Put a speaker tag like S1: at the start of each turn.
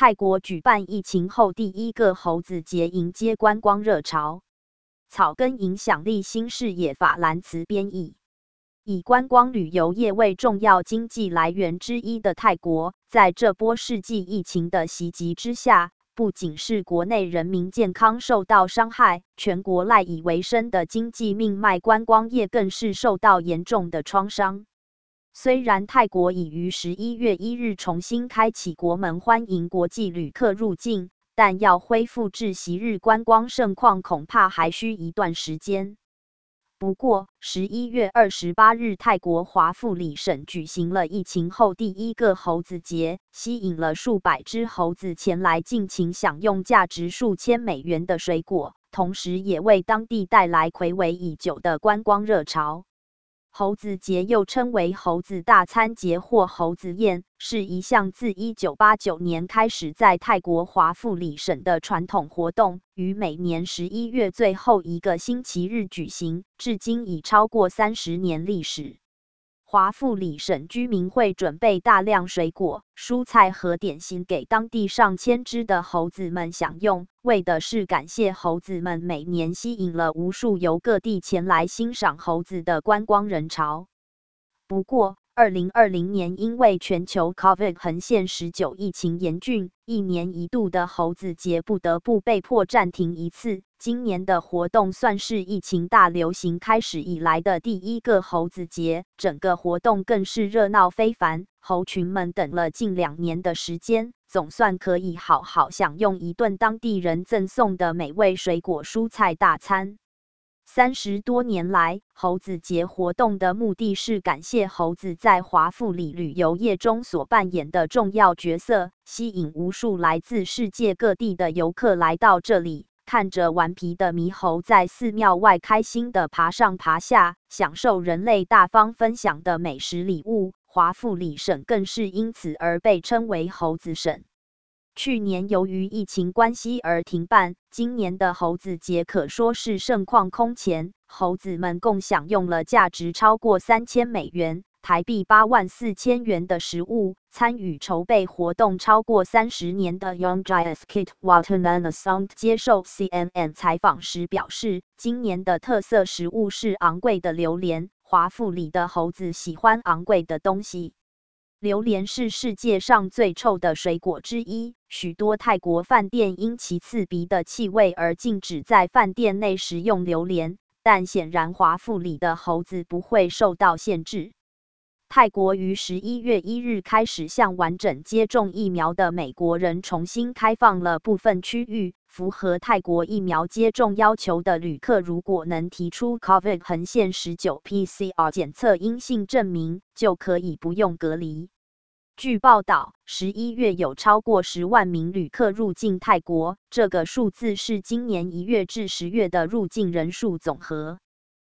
S1: 泰国举办疫情后第一个猴子节，迎接观光热潮。草根影响力新视野法兰茨编译。以观光旅游业为重要经济来源之一的泰国，在这波世纪疫情的袭击之下，不仅是国内人民健康受到伤害，全国赖以为生的经济命脉观光业更是受到严重的创伤。虽然泰国已于11月1日重新开启国门，欢迎国际旅客入境，但要恢复至昔日观光盛况，恐怕还需一段时间。不过，11月28日，泰国华富里省举行了疫情后第一个猴子节，吸引了数百只猴子前来尽情享用价值数千美元的水果，同时也为当地带来睽违已久的观光热潮。猴子节又称为猴子大餐节或猴子宴，是一项自1989年开始在泰国华富里省的传统活动，于每年11月最后一个星期日举行，至今已超过30年历史。华富里省居民会准备大量水果、蔬菜和点心给当地上千只的猴子们享用，为的是感谢猴子们每年吸引了无数由各地前来欣赏猴子的观光人潮。不过，2020年因为全球 COVID-19 疫情严峻，一年一度的猴子节不得不被迫暂停一次。今年的活动算是疫情大流行开始以来的第一个猴子节，整个活动更是热闹非凡，猴群们等了近2年的时间，总算可以好好享用一顿当地人赠送的美味水果蔬菜大餐。30多年来，猴子节活动的目的是感谢猴子在华富里旅游业中所扮演的重要角色，吸引无数来自世界各地的游客来到这里，看着顽皮的猕猴在寺庙外开心地爬上爬下，享受人类大方分享的美食礼物。华富里省更是因此而被称为猴子省。去年由于疫情关系而停办，今年的猴子节可说是盛况空前，猴子们共享用了价值超过3000美元台币84000元的食物。参与筹备活动超过30年的 Youngjaith Kit Watanana 接受 CNN 采访时表示，今年的特色食物是昂贵的榴莲。华富里的猴子喜欢昂贵的东西。榴莲是世界上最臭的水果之一，许多泰国饭店因其刺鼻的气味而禁止在饭店内食用榴莲，但显然华富里的猴子不会受到限制。泰国于11月1日开始向完整接种疫苗的美国人重新开放了部分区域，符合泰国疫苗接种要求的旅客如果能提出 COVID-19 PCR 检测阴性证明，就可以不用隔离。据报道，11月有超过10万名旅客入境泰国，这个数字是今年1月至10月的入境人数总和。